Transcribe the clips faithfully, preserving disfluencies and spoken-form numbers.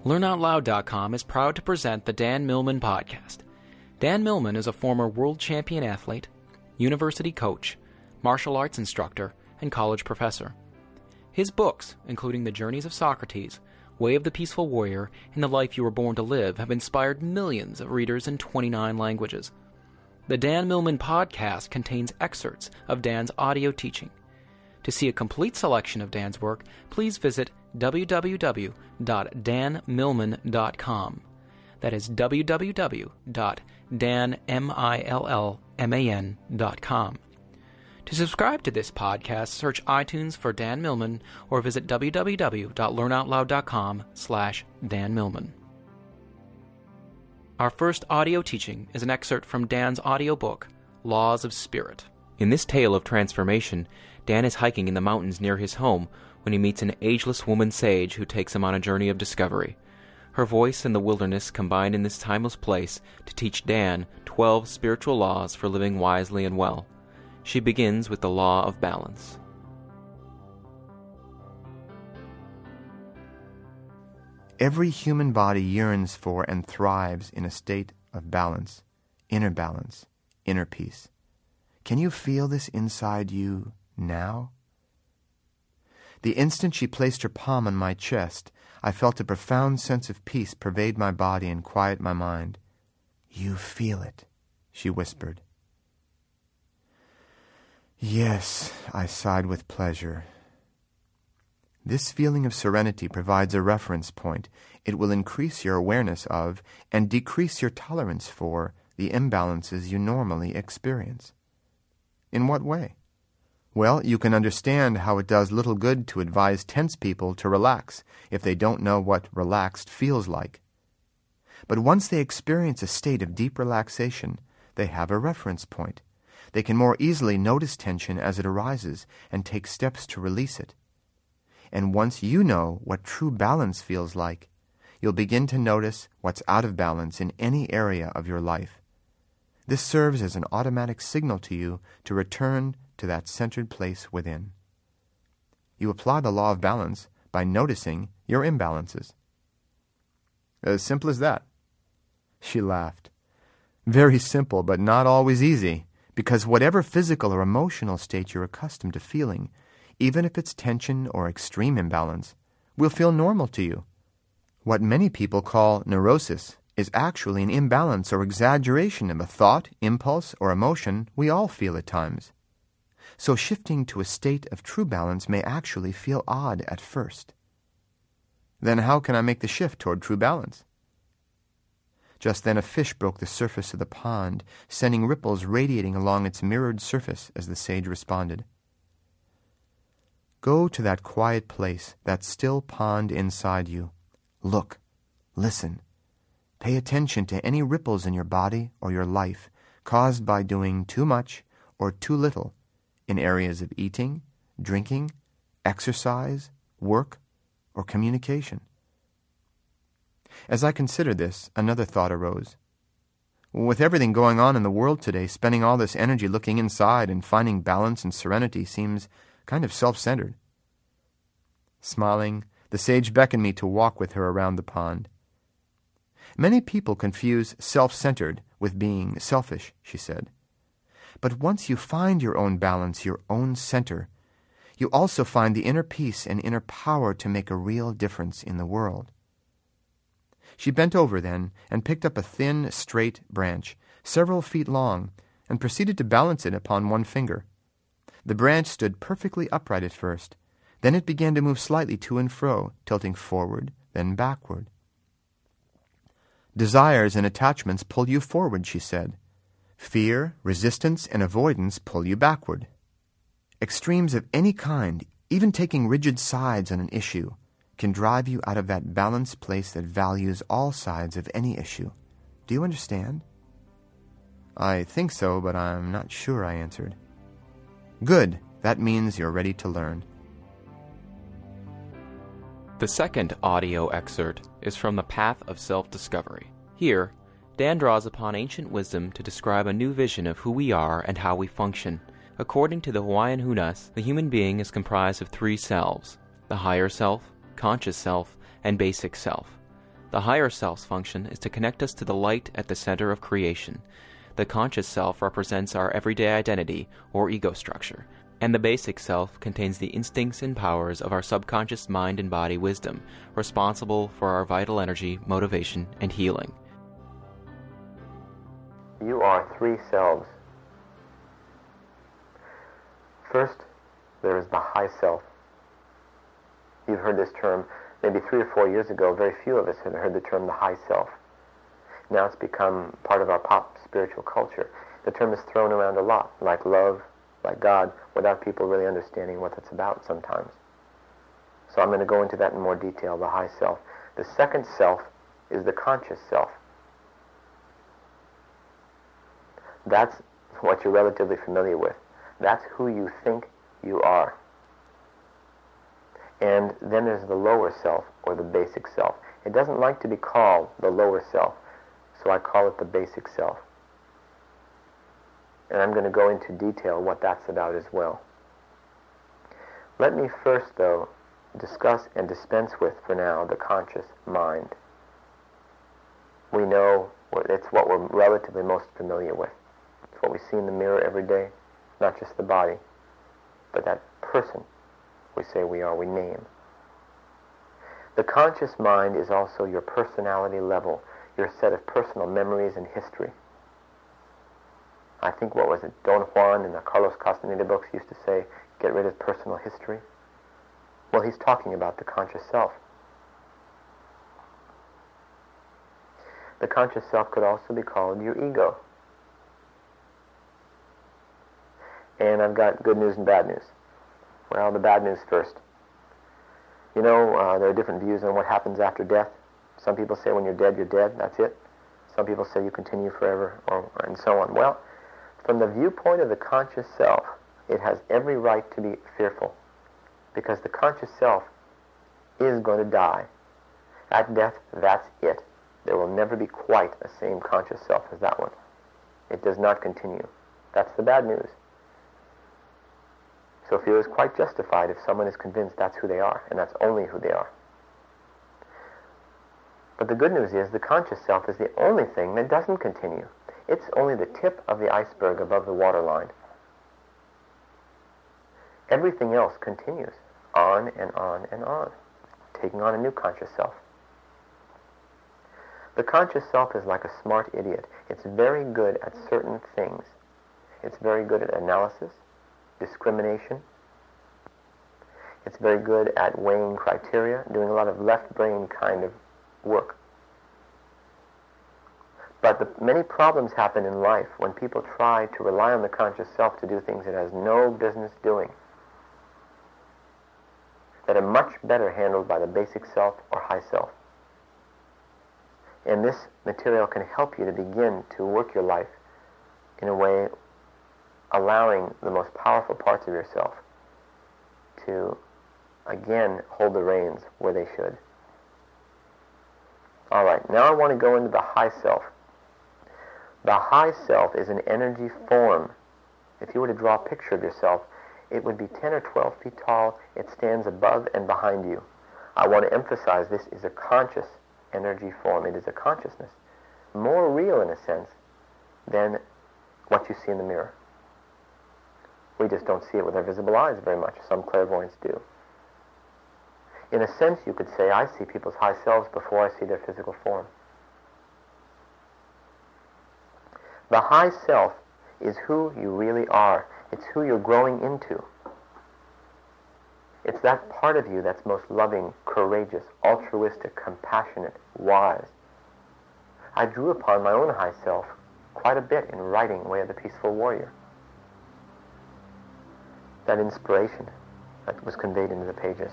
learn out loud dot com is proud to present the Dan Millman Podcast. Dan Millman is a former world champion athlete, university coach, martial arts instructor, and college professor. His books, including The Journeys of Socrates, Way of the Peaceful Warrior, and The Life You Were Born to Live, have inspired millions of readers in twenty-nine languages. The Dan Millman Podcast contains excerpts of Dan's audio teaching. To see a complete selection of Dan's work, please visit w w w dot dan millman dot com. That is w w w dot dan millman dot com. To subscribe to this podcast, search iTunes for Dan Millman or visit w w w dot learn out loud dot com slash Dan Millman. Our first audio teaching is an excerpt from Dan's audiobook, Laws of Spirit. In this tale of transformation, Dan is hiking in the mountains near his home when he meets an ageless woman sage who takes him on a journey of discovery. Her voice and the wilderness combine in this timeless place to teach Dan twelve spiritual laws for living wisely and well. She begins with the law of balance. Every human body yearns for and thrives in a state of balance, inner balance, inner peace. Can you feel this inside you now? The instant she placed her palm on my chest, I felt a profound sense of peace pervade my body and quiet my mind. "You feel it," she whispered. "Yes," I sighed with pleasure. This feeling of serenity provides a reference point. It will increase your awareness of and decrease your tolerance for the imbalances you normally experience. In what way? Well, you can understand how it does little good to advise tense people to relax if they don't know what relaxed feels like. But once they experience a state of deep relaxation, they have a reference point. They can more easily notice tension as it arises and take steps to release it. And once you know what true balance feels like, you'll begin to notice what's out of balance in any area of your life. This serves as an automatic signal to you to return to that centered place within. You apply the law of balance by noticing your imbalances. As simple as that. She laughed. Very simple, but not always easy, because whatever physical or emotional state you're accustomed to feeling, even if it's tension or extreme imbalance, will feel normal to you. What many people call neurosis is actually an imbalance or exaggeration of a thought, impulse, or emotion we all feel at times. So shifting to a state of true balance may actually feel odd at first. Then how can I make the shift toward true balance? Just then a fish broke the surface of the pond, sending ripples radiating along its mirrored surface as the sage responded. Go to that quiet place, that still pond inside you. Look, listen. Pay attention to any ripples in your body or your life caused by doing too much or too little in areas of eating, drinking, exercise, work, or communication. As I considered this, another thought arose. With everything going on in the world today, spending all this energy looking inside and finding balance and serenity seems kind of self-centered. Smiling, the sage beckoned me to walk with her around the pond. Many people confuse self-centered with being selfish, she said. But once you find your own balance, your own center, you also find the inner peace and inner power to make a real difference in the world. She bent over then and picked up a thin, straight branch, several feet long, and proceeded to balance it upon one finger. The branch stood perfectly upright at first. Then it began to move slightly to and fro, tilting forward, then backward. Desires and attachments pull you forward, she said. Fear, resistance, and avoidance pull you backward. Extremes of any kind, even taking rigid sides on an issue, can drive you out of that balanced place that values all sides of any issue. Do you understand? I think so, but I'm not sure, I answered. Good. That means you're ready to learn. The second audio excerpt is from The Path of Self-Discovery. Here, Dan draws upon ancient wisdom to describe a new vision of who we are and how we function. According to the Hawaiian Hunas, the human being is comprised of three selves: the higher self, conscious self, and basic self. The higher self's function is to connect us to the light at the center of creation. The conscious self represents our everyday identity or ego structure, and the basic self contains the instincts and powers of our subconscious mind and body wisdom, responsible for our vital energy, motivation, and healing. You are three selves. First, there is the high self. You've heard this term maybe three or four years ago. Very few of us have heard the term the high self. Now it's become part of our pop spiritual culture. The term is thrown around a lot, like love, like God, without people really understanding what it's about sometimes. So I'm going to go into that in more detail, the high self. The second self is the conscious self. That's what you're relatively familiar with. That's who you think you are. And then there's the lower self, or the basic self. It doesn't like to be called the lower self, so I call it the basic self. And I'm going to go into detail what that's about as well. Let me first, though, discuss and dispense with, for now, the conscious mind. We know it's what we're relatively most familiar with. It's what we see in the mirror every day, not just the body, but that person we say we are, we name. The conscious mind is also your personality level, your set of personal memories and history. I think, what was it, Don Juan in the Carlos Castaneda books used to say, get rid of personal history. Well, he's talking about the conscious self. The conscious self could also be called your ego. And I've got good news and bad news. Well, the bad news first. You know, uh, there are different views on what happens after death. Some people say when you're dead, you're dead, that's it. Some people say you continue forever, or, and so on. Well, from the viewpoint of the conscious self, it has every right to be fearful, because the conscious self is going to die. At death, that's it. There will never be quite the same conscious self as that one. It does not continue. That's the bad news. So fear is quite justified if someone is convinced that's who they are, and that's only who they are. But the good news is the conscious self is the only thing that doesn't continue. It's only the tip of the iceberg above the waterline. Everything else continues on and on and on, taking on a new conscious self. The conscious self is like a smart idiot. It's very good at certain things. It's very good at analysis, discrimination. It's very good at weighing criteria, doing a lot of left brain kind of work. But the many problems happen in life when people try to rely on the conscious self to do things it has no business doing, that are much better handled by the basic self or high self. And this material can help you to begin to work your life in a way allowing the most powerful parts of yourself to, again, hold the reins where they should. All right, now I want to go into the high self. The high self is an energy form. If you were to draw a picture of yourself, it would be ten or twelve feet tall. It stands above and behind you. I want to emphasize this is a conscious energy form. It is a consciousness, more real in a sense than what you see in the mirror. We just don't see it with our visible eyes very much. Some clairvoyants do. In a sense, you could say, I see people's high selves before I see their physical form. The high self is who you really are. It's who you're growing into. It's that part of you that's most loving, courageous, altruistic, compassionate, wise. I drew upon my own high self quite a bit in writing Way of the Peaceful Warrior. That inspiration that was conveyed into the pages.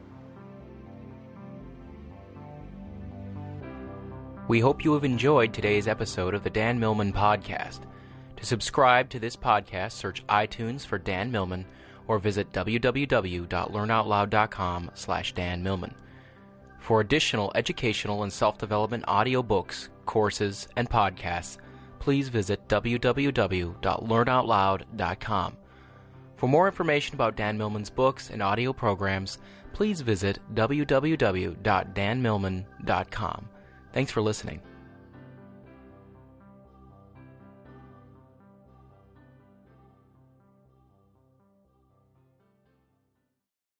We hope you have enjoyed today's episode of the Dan Millman Podcast. To subscribe to this podcast, search iTunes for Dan Millman or visit w w w dot learn out loud dot com slash Dan Millman. For additional educational and self-development audio books, courses, and podcasts, please visit w w w dot learn out loud dot com. For more information about Dan Millman's books and audio programs, please visit w w w dot dan millman dot com. Thanks for listening.